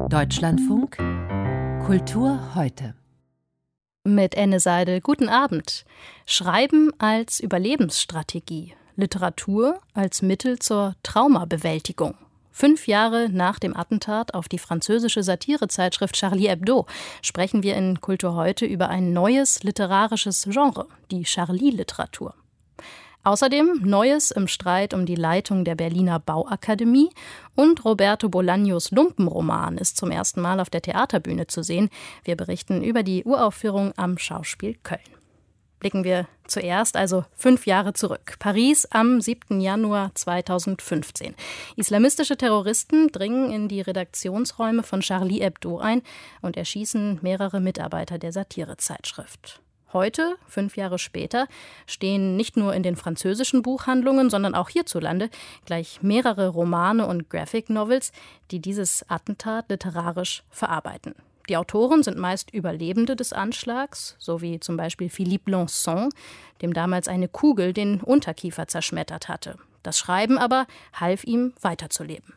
Deutschlandfunk Kultur heute. Mit Enne Seidel, guten Abend. Schreiben als Überlebensstrategie, Literatur als Mittel zur Traumabewältigung. 5 Jahre nach dem Attentat auf die französische Satirezeitschrift Charlie Hebdo sprechen wir in Kultur heute über ein neues literarisches Genre, die Charlie-Literatur. Außerdem Neues im Streit um die Leitung der Berliner Bauakademie und Roberto Bolaños Lumpenroman ist zum ersten Mal auf der Theaterbühne zu sehen. Wir berichten über die Uraufführung am Schauspiel Köln. Blicken wir zuerst also 5 Jahre zurück. Paris am 7. Januar 2015. Islamistische Terroristen dringen in die Redaktionsräume von Charlie Hebdo ein und erschießen mehrere Mitarbeiter der Satirezeitschrift. Heute, 5 Jahre später, stehen nicht nur in den französischen Buchhandlungen, sondern auch hierzulande gleich mehrere Romane und Graphic Novels, die dieses Attentat literarisch verarbeiten. Die Autoren sind meist Überlebende des Anschlags, so wie zum Beispiel Philippe Lançon, dem damals eine Kugel den Unterkiefer zerschmettert hatte. Das Schreiben aber half ihm, weiterzuleben.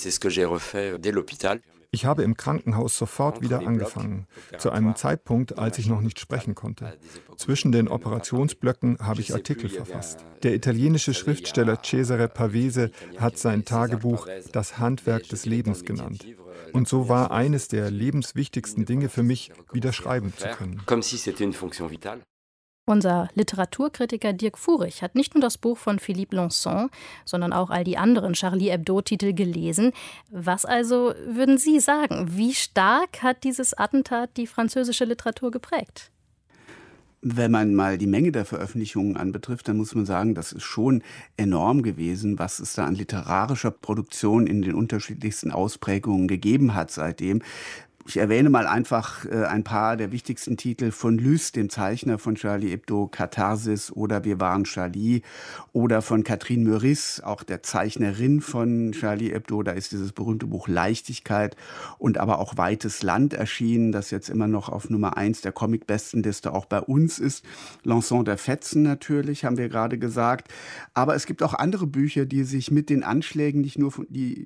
Ich habe im Krankenhaus sofort wieder angefangen, zu einem Zeitpunkt, als ich noch nicht sprechen konnte. Zwischen den Operationsblöcken habe ich Artikel verfasst. Der italienische Schriftsteller Cesare Pavese hat sein Tagebuch Das Handwerk des Lebens genannt. Und so war eines der lebenswichtigsten Dinge für mich, wieder schreiben zu können. Unser Literaturkritiker Dirk Furich hat nicht nur das Buch von Philippe Lançon, sondern auch all die anderen Charlie Hebdo-Titel gelesen. Was also würden Sie sagen? Wie stark hat dieses Attentat die französische Literatur geprägt? Wenn man mal die Menge der Veröffentlichungen anbetrifft, dann muss man sagen, das ist schon enorm gewesen, was es da an literarischer Produktion in den unterschiedlichsten Ausprägungen gegeben hat seitdem. Ich erwähne mal einfach ein paar der wichtigsten Titel von Lys, dem Zeichner von Charlie Hebdo, Katharsis oder Wir waren Charlie, oder von Catherine Meurice, auch der Zeichnerin von Charlie Hebdo. Da ist dieses berühmte Buch Leichtigkeit und aber auch Weites Land erschienen, das jetzt immer noch auf Nummer 1 der Comic-Bestenliste auch bei uns ist. Lançon der Fetzen natürlich, haben wir gerade gesagt. Aber es gibt auch andere Bücher, die sich mit den Anschlägen, nicht nur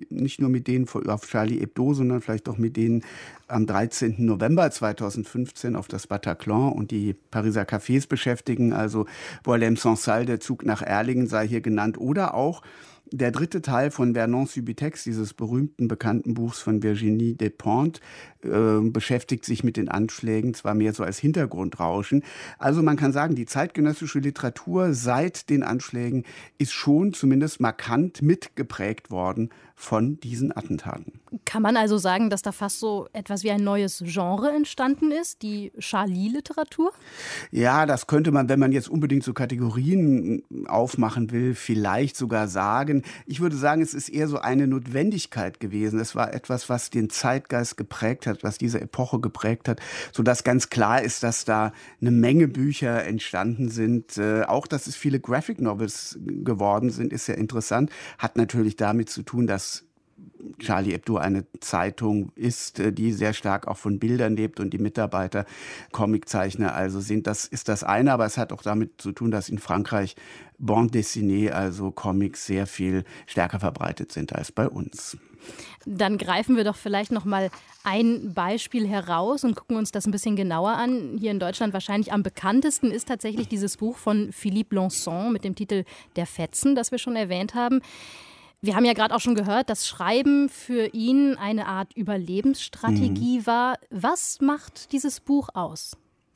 mit denen auf Charlie Hebdo, sondern vielleicht auch mit denen am 13. November 2015 auf das Bataclan und die Pariser Cafés beschäftigen. Also Boilem Sansal, der Zug nach Erlingen sei hier genannt. Oder auch der dritte Teil von Vernon Subutex, dieses berühmten, bekannten Buchs von Virginie Despentes, beschäftigt sich mit den Anschlägen, zwar mehr so als Hintergrundrauschen. Also man kann sagen, die zeitgenössische Literatur seit den Anschlägen ist schon zumindest markant mitgeprägt worden von diesen Attentaten. Kann man also sagen, dass da fast so etwas wie ein neues Genre entstanden ist, die Charlie-Literatur? Ja, das könnte man, wenn man jetzt unbedingt so Kategorien aufmachen will, vielleicht sogar sagen. Ich würde sagen, es ist eher so eine Notwendigkeit gewesen. Es war etwas, was den Zeitgeist geprägt hat, was diese Epoche geprägt hat, sodass ganz klar ist, dass da eine Menge Bücher entstanden sind. Auch, dass es viele Graphic Novels geworden sind, ist sehr interessant. Hat natürlich damit zu tun, dass Charlie Hebdo eine Zeitung ist, die sehr stark auch von Bildern lebt und die Mitarbeiter Comiczeichner also sind. Das ist das eine, aber es hat auch damit zu tun, dass in Frankreich Bande dessinée, also Comics, sehr viel stärker verbreitet sind als bei uns. Dann greifen wir doch vielleicht noch mal ein Beispiel heraus und gucken uns das ein bisschen genauer an. Hier in Deutschland wahrscheinlich am bekanntesten ist tatsächlich dieses Buch von Philippe Lançon mit dem Titel Der Fetzen, das wir schon erwähnt haben. Wir haben ja gerade auch schon gehört, dass Schreiben für ihn eine Art Überlebensstrategie war. Was macht dieses Buch aus?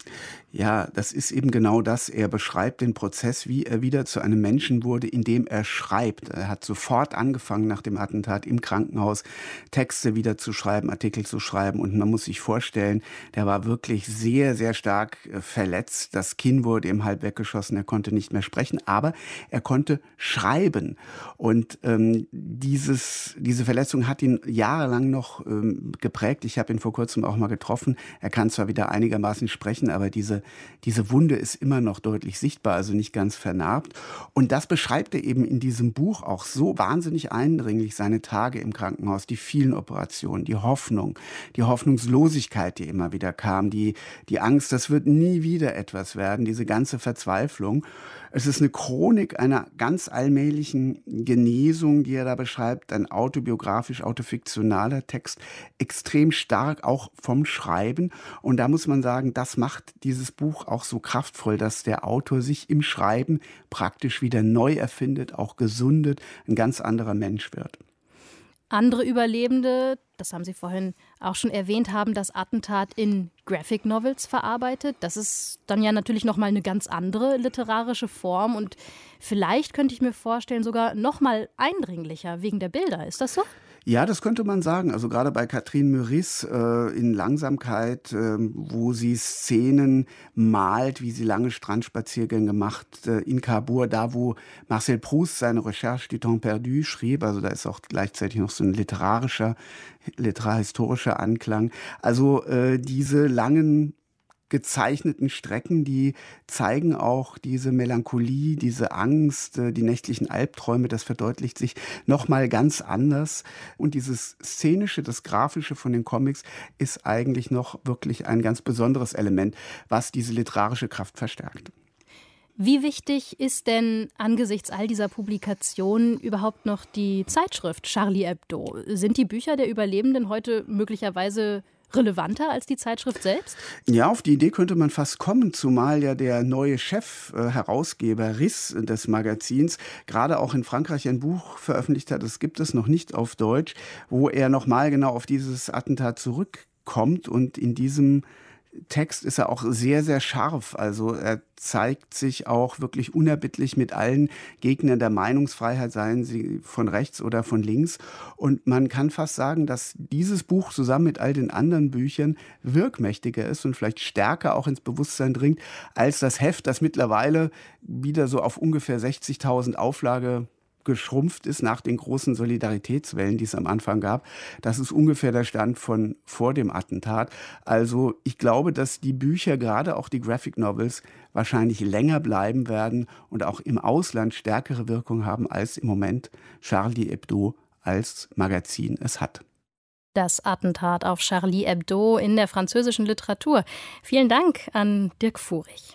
Ja, das ist eben genau das. Er beschreibt den Prozess, wie er wieder zu einem Menschen wurde, indem er schreibt. Er hat sofort angefangen nach dem Attentat im Krankenhaus Texte wieder zu schreiben, Artikel zu schreiben. Und man muss sich vorstellen, der war wirklich sehr, sehr stark verletzt. Das Kinn wurde ihm halb weggeschossen. Er konnte nicht mehr sprechen, aber er konnte schreiben. Und diese Verletzung hat ihn jahrelang noch geprägt. Ich habe ihn vor kurzem auch mal getroffen. Er kann zwar wieder einigermaßen sprechen, aber diese Wunde ist immer noch deutlich sichtbar, also nicht ganz vernarbt. Und das beschreibt er eben in diesem Buch auch so wahnsinnig eindringlich, seine Tage im Krankenhaus, die vielen Operationen, die Hoffnung, die Hoffnungslosigkeit, die immer wieder kam, die Angst, das wird nie wieder etwas werden, diese ganze Verzweiflung. Es ist eine Chronik einer ganz allmählichen Genesung, die er da beschreibt, ein autobiografisch, autofiktionaler Text, extrem stark auch vom Schreiben. Und da muss man sagen, das macht dieses Buch auch so kraftvoll, dass der Autor sich im Schreiben praktisch wieder neu erfindet, auch gesundet, ein ganz anderer Mensch wird. Andere Überlebende, das haben Sie vorhin auch schon erwähnt, haben das Attentat in Graphic Novels verarbeitet. Das ist dann ja natürlich nochmal eine ganz andere literarische Form und vielleicht könnte ich mir vorstellen, sogar nochmal eindringlicher wegen der Bilder. Ist das so? Ja, das könnte man sagen. Also gerade bei Catherine Meurice in Langsamkeit, wo sie Szenen malt, wie sie lange Strandspaziergänge macht, in Cabourg, da wo Marcel Proust seine Recherche du temps perdu schrieb. Also da ist auch gleichzeitig noch so ein literarhistorischer Anklang. Also diese langen gezeichneten Strecken, die zeigen auch diese Melancholie, diese Angst, die nächtlichen Albträume, das verdeutlicht sich nochmal ganz anders. Und dieses Szenische, das Grafische von den Comics ist eigentlich noch wirklich ein ganz besonderes Element, was diese literarische Kraft verstärkt. Wie wichtig ist denn angesichts all dieser Publikationen überhaupt noch die Zeitschrift Charlie Hebdo? Sind die Bücher der Überlebenden heute möglicherweise relevanter als die Zeitschrift selbst? Ja, auf die Idee könnte man fast kommen, zumal ja der neue Chefherausgeber Riss des Magazins gerade auch in Frankreich ein Buch veröffentlicht hat, das gibt es noch nicht auf Deutsch, wo er nochmal genau auf dieses Attentat zurückkommt und in diesem Text ist er auch sehr, sehr scharf. Also er zeigt sich auch wirklich unerbittlich mit allen Gegnern der Meinungsfreiheit, seien sie von rechts oder von links. Und man kann fast sagen, dass dieses Buch zusammen mit all den anderen Büchern wirkmächtiger ist und vielleicht stärker auch ins Bewusstsein dringt, als das Heft, das mittlerweile wieder so auf ungefähr 60.000 Auflage geschrumpft ist nach den großen Solidaritätswellen, die es am Anfang gab. Das ist ungefähr der Stand von vor dem Attentat. Also ich glaube, dass die Bücher, gerade auch die Graphic Novels, wahrscheinlich länger bleiben werden und auch im Ausland stärkere Wirkung haben, als im Moment Charlie Hebdo als Magazin es hat. Das Attentat auf Charlie Hebdo in der französischen Literatur. Vielen Dank an Dirk Furich.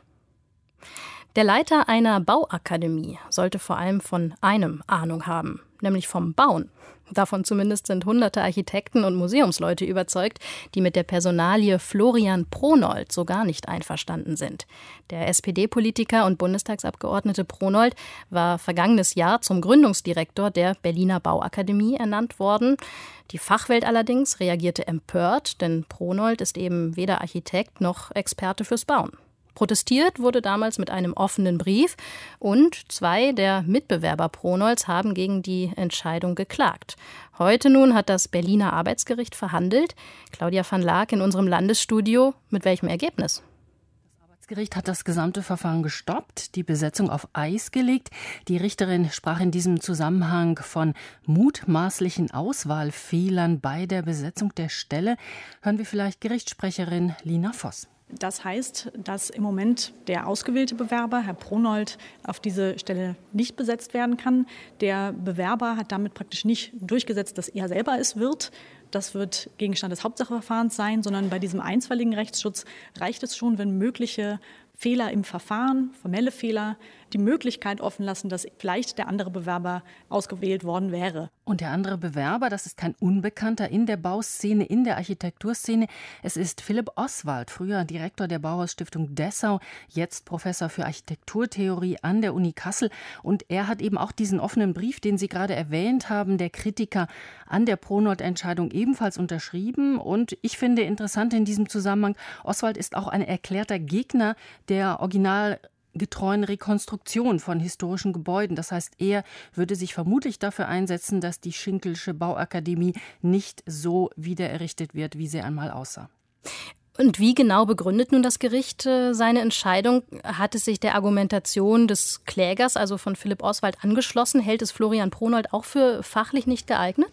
Der Leiter einer Bauakademie sollte vor allem von einem Ahnung haben, nämlich vom Bauen. Davon zumindest sind hunderte Architekten und Museumsleute überzeugt, die mit der Personalie Florian Pronold so gar nicht einverstanden sind. Der SPD-Politiker und Bundestagsabgeordnete Pronold war vergangenes Jahr zum Gründungsdirektor der Berliner Bauakademie ernannt worden. Die Fachwelt allerdings reagierte empört, denn Pronold ist eben weder Architekt noch Experte fürs Bauen. Protestiert wurde damals mit einem offenen Brief und 2 der Mitbewerber Pronolds haben gegen die Entscheidung geklagt. Heute nun hat das Berliner Arbeitsgericht verhandelt. Claudia van Laak in unserem Landesstudio. Mit welchem Ergebnis? Das Arbeitsgericht hat das gesamte Verfahren gestoppt, die Besetzung auf Eis gelegt. Die Richterin sprach in diesem Zusammenhang von mutmaßlichen Auswahlfehlern bei der Besetzung der Stelle. Hören wir vielleicht Gerichtssprecherin Lina Voss. Das heißt, dass im Moment der ausgewählte Bewerber, Herr Pronold, auf diese Stelle nicht besetzt werden kann. Der Bewerber hat damit praktisch nicht durchgesetzt, dass er selber es wird. Das wird Gegenstand des Hauptsacheverfahrens sein, sondern bei diesem einstweiligen Rechtsschutz reicht es schon, wenn mögliche Fehler im Verfahren, formelle Fehler, die Möglichkeit offen lassen, dass vielleicht der andere Bewerber ausgewählt worden wäre. Und der andere Bewerber, das ist kein Unbekannter in der Bauszene, in der Architekturszene. Es ist Philipp Oswald, früher Direktor der Bauhausstiftung Dessau, jetzt Professor für Architekturtheorie an der Uni Kassel. Und er hat eben auch diesen offenen Brief, den Sie gerade erwähnt haben, der Kritiker an der Pronold-Entscheidung ebenfalls unterschrieben. Und ich finde interessant in diesem Zusammenhang, Oswald ist auch ein erklärter Gegner der originalgetreuen Rekonstruktion von historischen Gebäuden. Das heißt, er würde sich vermutlich dafür einsetzen, dass die Schinkelsche Bauakademie nicht so wiedererrichtet wird, wie sie einmal aussah. Und wie genau begründet nun das Gericht seine Entscheidung? Hat es sich der Argumentation des Klägers, also von Philipp Oswald, angeschlossen? Hält es Florian Pronold auch für fachlich nicht geeignet?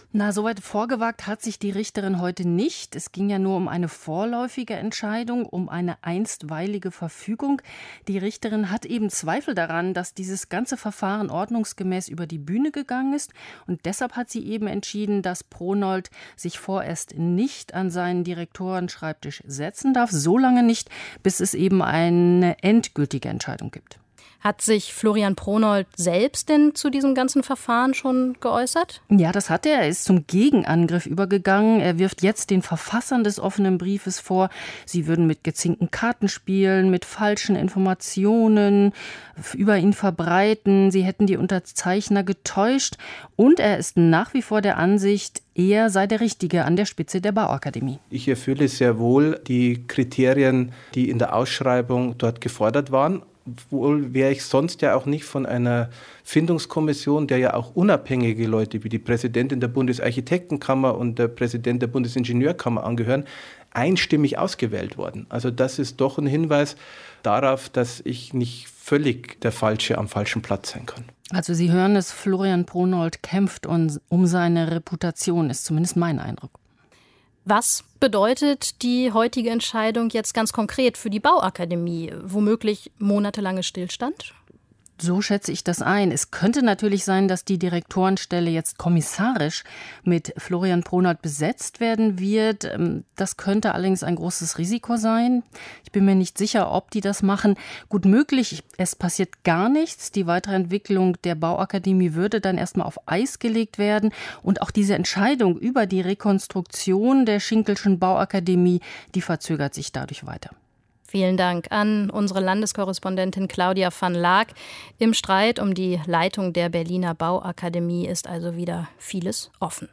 Na, soweit vorgewagt hat sich die Richterin heute nicht. Es ging ja nur um eine vorläufige Entscheidung, um eine einstweilige Verfügung. Die Richterin hat eben Zweifel daran, dass dieses ganze Verfahren ordnungsgemäß über die Bühne gegangen ist. Und deshalb hat sie eben entschieden, dass Pronold sich vorerst nicht an seinen Direktorenschreibtisch setzen darf. So lange nicht, bis es eben eine endgültige Entscheidung gibt. Hat sich Florian Pronold selbst denn zu diesem ganzen Verfahren schon geäußert? Ja, das hat er. Er ist zum Gegenangriff übergegangen. Er wirft jetzt den Verfassern des offenen Briefes vor, sie würden mit gezinkten Karten spielen, mit falschen Informationen über ihn verbreiten. Sie hätten die Unterzeichner getäuscht. Und er ist nach wie vor der Ansicht, er sei der Richtige an der Spitze der Bauakademie. Ich erfülle sehr wohl die Kriterien, die in der Ausschreibung dort gefordert waren. Wohl wäre ich sonst ja auch nicht von einer Findungskommission, der ja auch unabhängige Leute wie die Präsidentin der Bundesarchitektenkammer und der Präsident der Bundesingenieurkammer angehören, einstimmig ausgewählt worden. Also das ist doch ein Hinweis darauf, dass ich nicht völlig der Falsche am falschen Platz sein kann. Also Sie hören es, Florian Pronold kämpft um seine Reputation, ist zumindest mein Eindruck. Was bedeutet die heutige Entscheidung jetzt ganz konkret für die Bauakademie? Womöglich monatelange Stillstand? So schätze ich das ein. Es könnte natürlich sein, dass die Direktorenstelle jetzt kommissarisch mit Florian Pronold besetzt werden wird. Das könnte allerdings ein großes Risiko sein. Ich bin mir nicht sicher, ob die das machen. Gut möglich, es passiert gar nichts. Die weitere Entwicklung der Bauakademie würde dann erstmal auf Eis gelegt werden. Und auch diese Entscheidung über die Rekonstruktion der Schinkelschen Bauakademie, die verzögert sich dadurch weiter. Vielen Dank an unsere Landeskorrespondentin Claudia van Laak. Im Streit um die Leitung der Berliner Bauakademie ist also wieder vieles offen.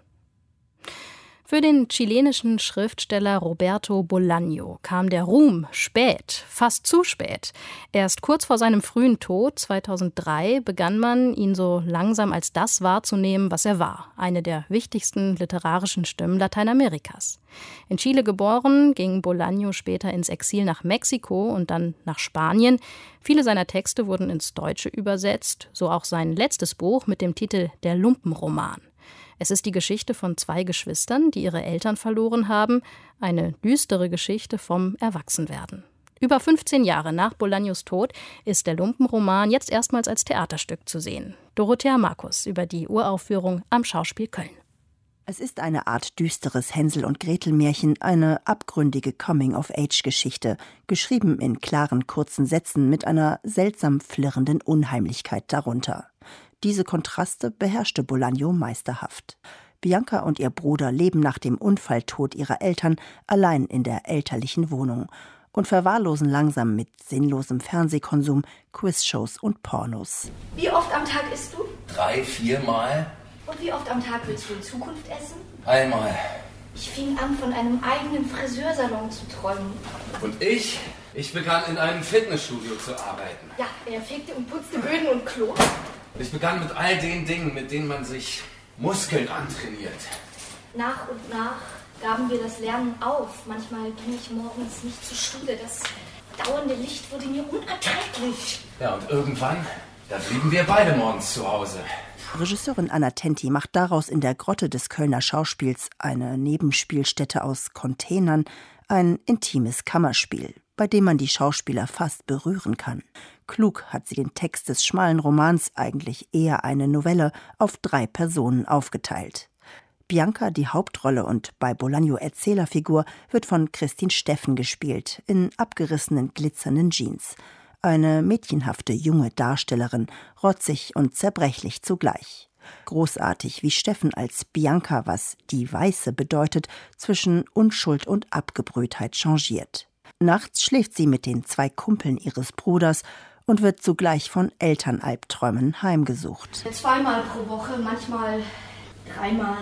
Für den chilenischen Schriftsteller Roberto Bolaño kam der Ruhm spät, fast zu spät. Erst kurz vor seinem frühen Tod, 2003, begann man, ihn so langsam als das wahrzunehmen, was er war. Eine der wichtigsten literarischen Stimmen Lateinamerikas. In Chile geboren, ging Bolaño später ins Exil nach Mexiko und dann nach Spanien. Viele seiner Texte wurden ins Deutsche übersetzt, so auch sein letztes Buch mit dem Titel Der Lumpenroman. Es ist die Geschichte von 2 Geschwistern, die ihre Eltern verloren haben, eine düstere Geschichte vom Erwachsenwerden. Über 15 Jahre nach Bolaños Tod ist der Lumpenroman jetzt erstmals als Theaterstück zu sehen. Dorothea Markus über die Uraufführung am Schauspiel Köln. Es ist eine Art düsteres Hänsel- und Gretel-Märchen, eine abgründige Coming-of-Age-Geschichte, geschrieben in klaren, kurzen Sätzen mit einer seltsam flirrenden Unheimlichkeit darunter. Diese Kontraste beherrschte Bolaño meisterhaft. Bianca und ihr Bruder leben nach dem Unfalltod ihrer Eltern allein in der elterlichen Wohnung und verwahrlosen langsam mit sinnlosem Fernsehkonsum, Quizshows und Pornos. Wie oft am Tag isst du? 3-4 Mal. Und wie oft am Tag willst du in Zukunft essen? Einmal. Ich fing an, von einem eigenen Friseursalon zu träumen. Und ich begann in einem Fitnessstudio zu arbeiten. Ja, er fegte und putzte Böden und Klo. Ich begann mit all den Dingen, mit denen man sich Muskeln antrainiert. Nach und nach gaben wir das Lernen auf. Manchmal ging ich morgens nicht zur Schule. Das dauernde Licht wurde mir unerträglich. Ja, und irgendwann, da blieben wir beide morgens zu Hause. Regisseurin Anna Tenti macht daraus in der Grotte des Kölner Schauspiels, eine Nebenspielstätte aus Containern, ein intimes Kammerspiel, bei dem man die Schauspieler fast berühren kann. Klug hat sie den Text des schmalen Romans, eigentlich eher eine Novelle, auf 3 Personen aufgeteilt. Bianca, die Hauptrolle und bei Bolaño Erzählerfigur, wird von Christine Steffen gespielt, in abgerissenen, glitzernden Jeans. Eine mädchenhafte junge Darstellerin, rotzig und zerbrechlich zugleich. Großartig, wie Steffen als Bianca, was die Weiße bedeutet, zwischen Unschuld und Abgebrühtheit changiert. Nachts schläft sie mit den 2 Kumpeln ihres Bruders und wird zugleich von Elternalbträumen heimgesucht. 2-mal pro Woche, manchmal 3-mal,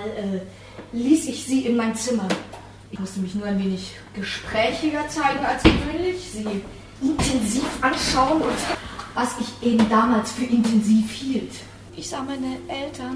ließ ich sie in mein Zimmer. Ich musste mich nur ein wenig gesprächiger zeigen als gewöhnlich, sie intensiv anschauen und was ich eben damals für intensiv hielt. Ich sah meine Eltern,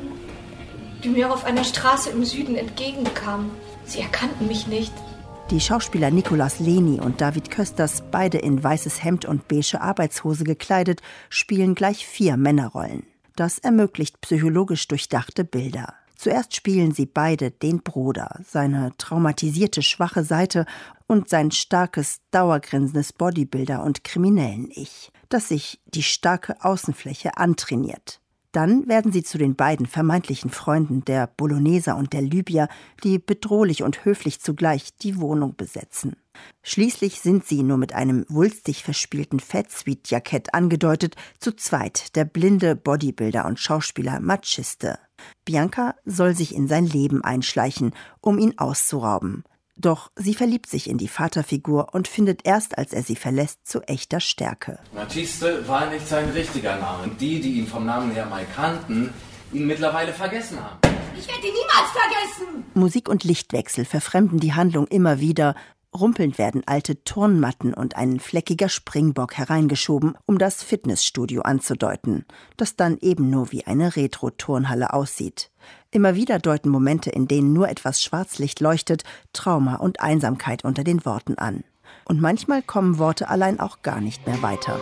die mir auf einer Straße im Süden entgegenkamen. Sie erkannten mich nicht. Die Schauspieler Nicolas Leni und David Kösters, beide in weißes Hemd und beige Arbeitshose gekleidet, spielen gleich 4 Männerrollen. Das ermöglicht psychologisch durchdachte Bilder. Zuerst spielen sie beide den Bruder, seine traumatisierte, schwache Seite und sein starkes, dauergrinsendes Bodybuilder- und Kriminellen-Ich, das sich die starke Außenfläche antrainiert. Dann werden sie zu den beiden vermeintlichen Freunden, der Bologneser und der Libyer, die bedrohlich und höflich zugleich die Wohnung besetzen. Schließlich sind sie, nur mit einem wulstig verspielten Fatsuite-Jackett angedeutet, zu zweit, der blinde Bodybuilder und Schauspieler Maciste. Bianca soll sich in sein Leben einschleichen, um ihn auszurauben. Doch sie verliebt sich in die Vaterfigur und findet erst, als er sie verlässt, zu echter Stärke. Maciste war nicht sein richtiger Name. Die ihn vom Namen her mal kannten, ihn mittlerweile vergessen haben. Ich werde ihn niemals vergessen! Musik und Lichtwechsel verfremden die Handlung immer wieder. Rumpelnd werden alte Turnmatten und ein fleckiger Springbock hereingeschoben, um das Fitnessstudio anzudeuten, das dann eben nur wie eine Retro-Turnhalle aussieht. Immer wieder deuten Momente, in denen nur etwas Schwarzlicht leuchtet, Trauma und Einsamkeit unter den Worten an. Und manchmal kommen Worte allein auch gar nicht mehr weiter.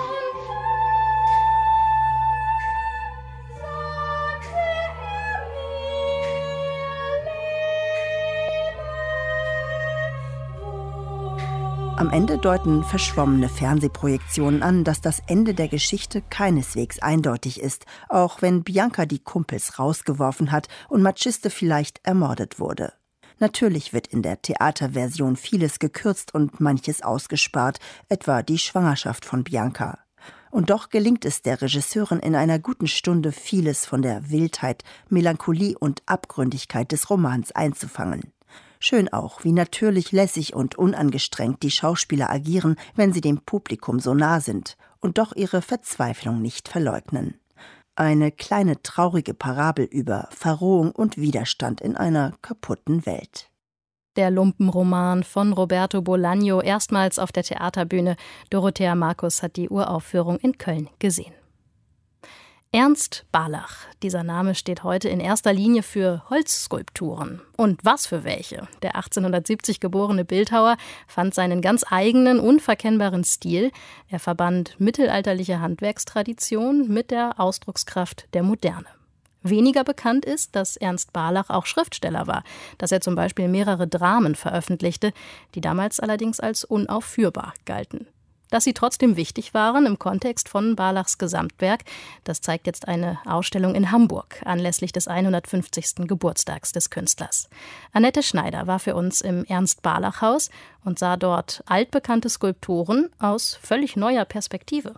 Am Ende deuten verschwommene Fernsehprojektionen an, dass das Ende der Geschichte keineswegs eindeutig ist, auch wenn Bianca die Kumpels rausgeworfen hat und Maciste vielleicht ermordet wurde. Natürlich wird in der Theaterversion vieles gekürzt und manches ausgespart, etwa die Schwangerschaft von Bianca. Und doch gelingt es der Regisseurin in einer guten Stunde, vieles von der Wildheit, Melancholie und Abgründigkeit des Romans einzufangen. Schön auch, wie natürlich, lässig und unangestrengt die Schauspieler agieren, wenn sie dem Publikum so nah sind und doch ihre Verzweiflung nicht verleugnen. Eine kleine traurige Parabel über Verrohung und Widerstand in einer kaputten Welt. Der Lumpenroman von Roberto Bolaño, erstmals auf der Theaterbühne. Dorothea Markus hat die Uraufführung in Köln gesehen. Ernst Barlach. Dieser Name steht heute in erster Linie für Holzskulpturen. Und was für welche. Der 1870 geborene Bildhauer fand seinen ganz eigenen, unverkennbaren Stil. Er verband mittelalterliche Handwerkstradition mit der Ausdruckskraft der Moderne. Weniger bekannt ist, dass Ernst Barlach auch Schriftsteller war, dass er zum Beispiel mehrere Dramen veröffentlichte, die damals allerdings als unaufführbar galten. Dass sie trotzdem wichtig waren im Kontext von Barlachs Gesamtwerk, das zeigt jetzt eine Ausstellung in Hamburg anlässlich des 150. Geburtstags des Künstlers. Annette Schneider war für uns im Ernst-Barlach-Haus und sah dort altbekannte Skulpturen aus völlig neuer Perspektive.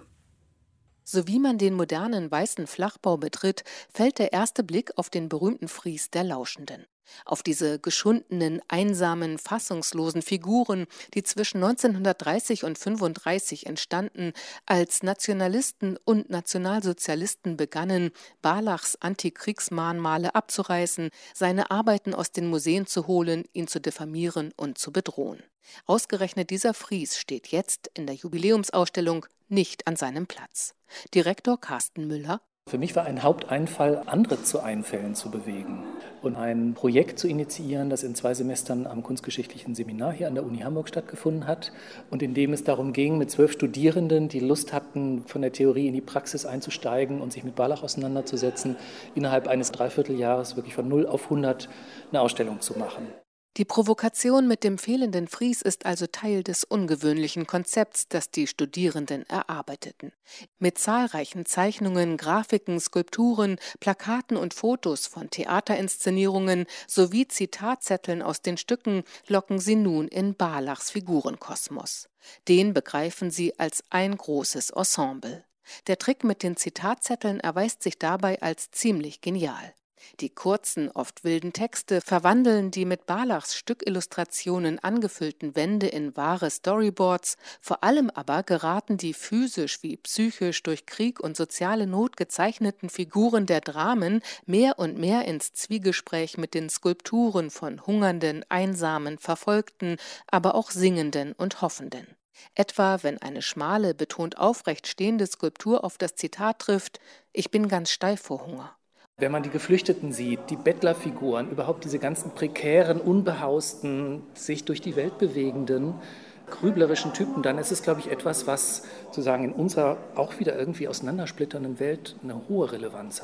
So wie man den modernen weißen Flachbau betritt, fällt der erste Blick auf den berühmten Fries der Lauschenden. Auf diese geschundenen, einsamen, fassungslosen Figuren, die zwischen 1930 und 1935 entstanden, als Nationalisten und Nationalsozialisten begannen, Barlachs Antikriegsmahnmale abzureißen, seine Arbeiten aus den Museen zu holen, ihn zu diffamieren und zu bedrohen. Ausgerechnet dieser Fries steht jetzt in der Jubiläumsausstellung nicht an seinem Platz. Direktor Carsten Müller: Für mich war ein Haupteinfall, andere zu Einfällen zu bewegen und ein Projekt zu initiieren, das in 2 Semestern am Kunstgeschichtlichen Seminar hier an der Uni Hamburg stattgefunden hat und in dem es darum ging, mit 12 Studierenden, die Lust hatten, von der Theorie in die Praxis einzusteigen und sich mit Barlach auseinanderzusetzen, innerhalb eines Dreivierteljahres wirklich von 0 auf 100 eine Ausstellung zu machen. Die Provokation mit dem fehlenden Fries ist also Teil des ungewöhnlichen Konzepts, das die Studierenden erarbeiteten. Mit zahlreichen Zeichnungen, Grafiken, Skulpturen, Plakaten und Fotos von Theaterinszenierungen sowie Zitatzetteln aus den Stücken locken sie nun in Barlachs Figurenkosmos. Den begreifen sie als ein großes Ensemble. Der Trick mit den Zitatzetteln erweist sich dabei als ziemlich genial. Die kurzen, oft wilden Texte verwandeln die mit Barlachs Stückillustrationen angefüllten Wände in wahre Storyboards, vor allem aber geraten die physisch wie psychisch durch Krieg und soziale Not gezeichneten Figuren der Dramen mehr und mehr ins Zwiegespräch mit den Skulpturen von hungernden, einsamen, verfolgten, aber auch singenden und hoffenden. Etwa, wenn eine schmale, betont aufrecht stehende Skulptur auf das Zitat trifft: „Ich bin ganz steif vor Hunger." Wenn man die Geflüchteten sieht, die Bettlerfiguren, überhaupt diese ganzen prekären, unbehausten, sich durch die Welt bewegenden, grüblerischen Typen, dann ist es, glaube ich, etwas, was sozusagen in unserer auch wieder irgendwie auseinandersplitternden Welt eine hohe Relevanz hat.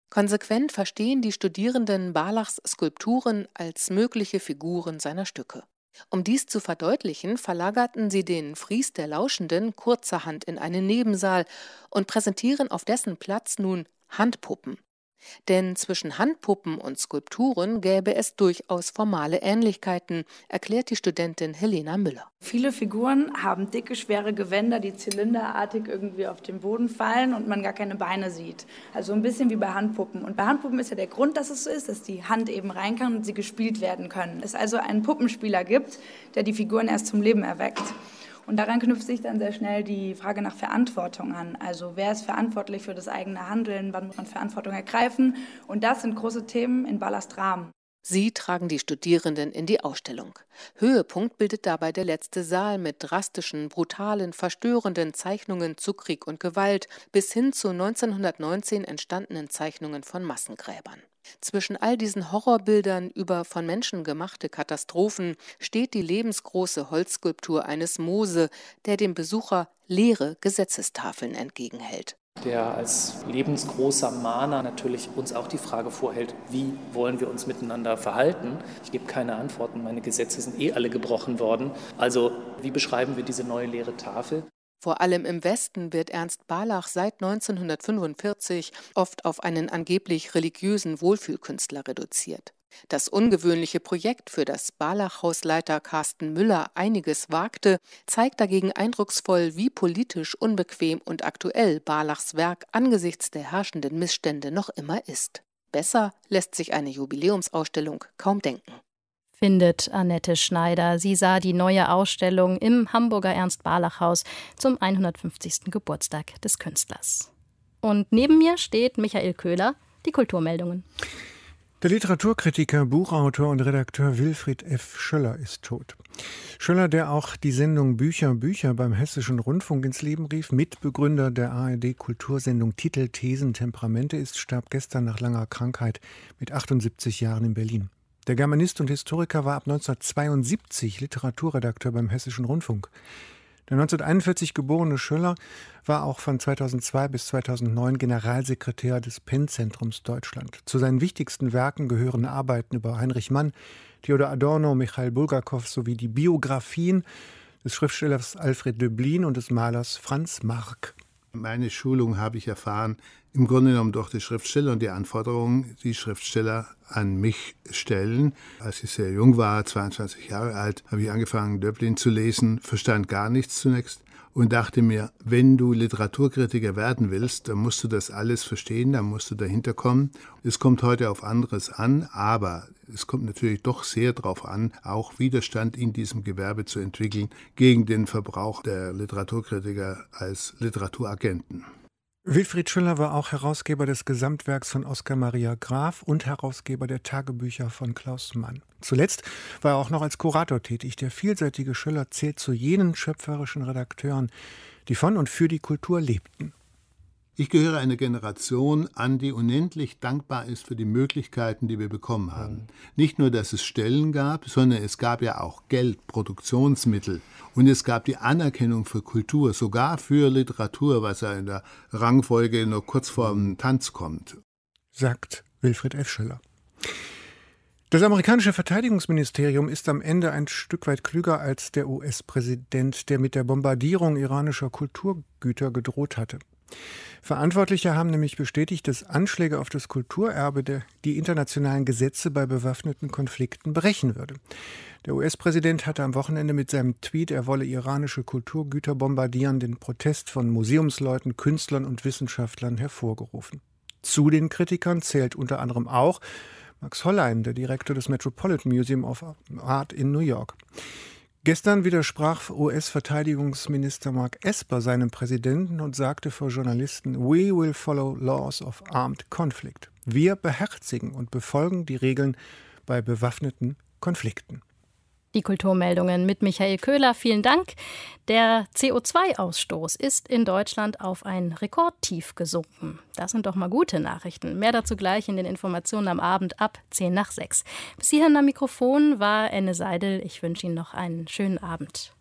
Konsequent verstehen die Studierenden Barlachs Skulpturen als mögliche Figuren seiner Stücke. Um dies zu verdeutlichen, verlagerten sie den Fries der Lauschenden kurzerhand in einen Nebensaal und präsentieren auf dessen Platz nun Handpuppen. Denn zwischen Handpuppen und Skulpturen gäbe es durchaus formale Ähnlichkeiten, erklärt die Studentin Helena Müller. Viele Figuren haben dicke, schwere Gewänder, die zylinderartig irgendwie auf den Boden fallen und man gar keine Beine sieht. Also ein bisschen wie bei Handpuppen. Und bei Handpuppen ist ja der Grund, dass es so ist, dass die Hand eben rein kann und sie gespielt werden können. Es also einen Puppenspieler gibt, der die Figuren erst zum Leben erweckt. Und daran knüpft sich dann sehr schnell die Frage nach Verantwortung an. Also wer ist verantwortlich für das eigene Handeln, wann muss man Verantwortung ergreifen? Und das sind große Themen in Barlachs Dramen. Sie tragen die Studierenden in die Ausstellung. Höhepunkt bildet dabei der letzte Saal mit drastischen, brutalen, verstörenden Zeichnungen zu Krieg und Gewalt bis hin zu 1919 entstandenen Zeichnungen von Massengräbern. Zwischen all diesen Horrorbildern über von Menschen gemachte Katastrophen steht die lebensgroße Holzskulptur eines Mose, der dem Besucher leere Gesetzestafeln entgegenhält. Der als lebensgroßer Mahner natürlich uns auch die Frage vorhält, wie wollen wir uns miteinander verhalten? Ich gebe keine Antworten, meine Gesetze sind alle gebrochen worden. Also wie beschreiben wir diese neue leere Tafel? Vor allem im Westen wird Ernst Barlach seit 1945 oft auf einen angeblich religiösen Wohlfühlkünstler reduziert. Das ungewöhnliche Projekt, für das Barlach-Hausleiter Carsten Müller einiges wagte, zeigt dagegen eindrucksvoll, wie politisch unbequem und aktuell Barlachs Werk angesichts der herrschenden Missstände noch immer ist. Besser lässt sich eine Jubiläumsausstellung kaum denken. Findet Annette Schneider. Sie sah die neue Ausstellung im Hamburger Ernst-Barlach-Haus zum 150. Geburtstag des Künstlers. Und neben mir steht Michael Köhler, die Kulturmeldungen. Der Literaturkritiker, Buchautor und Redakteur Wilfried F. Schöller ist tot. Schöller, der auch die Sendung Bücher beim Hessischen Rundfunk ins Leben rief, Mitbegründer der ARD-Kultursendung Titel, Thesen, Temperamente, ist, starb gestern nach langer Krankheit mit 78 Jahren in Berlin. Der Germanist und Historiker war ab 1972 Literaturredakteur beim Hessischen Rundfunk. Der 1941 geborene Schöller war auch von 2002 bis 2009 Generalsekretär des Penn-Zentrums Deutschland. Zu seinen wichtigsten Werken gehören Arbeiten über Heinrich Mann, Theodor Adorno, Michail Bulgakow sowie die Biografien des Schriftstellers Alfred Döblin und des Malers Franz Marc. Meine Schulung habe ich erfahren, im Grunde genommen durch die Schriftsteller und die Anforderungen, die Schriftsteller an mich stellen. Als ich sehr jung war, 22 Jahre alt, habe ich angefangen, Döblin zu lesen, verstand gar nichts zunächst und dachte mir, wenn du Literaturkritiker werden willst, dann musst du das alles verstehen, dann musst du dahinter kommen. Es kommt heute auf anderes an, aber es kommt natürlich doch sehr darauf an, auch Widerstand in diesem Gewerbe zu entwickeln gegen den Verbrauch der Literaturkritiker als Literaturagenten. Wilfried Schöller war auch Herausgeber des Gesamtwerks von Oskar Maria Graf und Herausgeber der Tagebücher von Klaus Mann. Zuletzt war er auch noch als Kurator tätig. Der vielseitige Schöller zählt zu jenen schöpferischen Redakteuren, die von und für die Kultur lebten. Ich gehöre einer Generation an, die unendlich dankbar ist für die Möglichkeiten, die wir bekommen haben. Nicht nur, dass es Stellen gab, sondern es gab ja auch Geld, Produktionsmittel. Und es gab die Anerkennung für Kultur, sogar für Literatur, was ja in der Rangfolge nur kurz vor dem Tanz kommt. Sagt Wilfried F. Schöller. Das amerikanische Verteidigungsministerium ist am Ende ein Stück weit klüger als der US-Präsident, der mit der Bombardierung iranischer Kulturgüter gedroht hatte. Verantwortliche haben nämlich bestätigt, dass Anschläge auf das Kulturerbe die internationalen Gesetze bei bewaffneten Konflikten brechen würde. Der US-Präsident hatte am Wochenende mit seinem Tweet, er wolle iranische Kulturgüter bombardieren, den Protest von Museumsleuten, Künstlern und Wissenschaftlern hervorgerufen. Zu den Kritikern zählt unter anderem auch Max Hollein, der Direktor des Metropolitan Museum of Art in New York. Gestern widersprach US-Verteidigungsminister Mark Esper seinem Präsidenten und sagte vor Journalisten, "We will follow laws of armed conflict." Wir beherzigen und befolgen die Regeln bei bewaffneten Konflikten. Die Kulturmeldungen mit Michael Köhler, vielen Dank. Der CO2-Ausstoß ist in Deutschland auf ein Rekordtief gesunken. Das sind doch mal gute Nachrichten. Mehr dazu gleich in den Informationen am Abend ab 5:10. Bis hierhin am Mikrofon war Enne Seidel. Ich wünsche Ihnen noch einen schönen Abend.